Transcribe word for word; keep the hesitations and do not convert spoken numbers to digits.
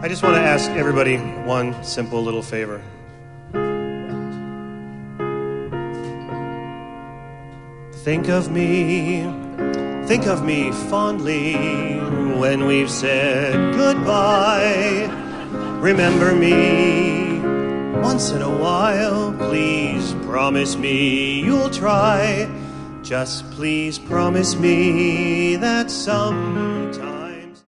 I just want to ask everybody one simple little favor. Think of me, think of me fondly when we've said goodbye. Remember me once in a while, please promise me you'll try. Just please promise me that sometime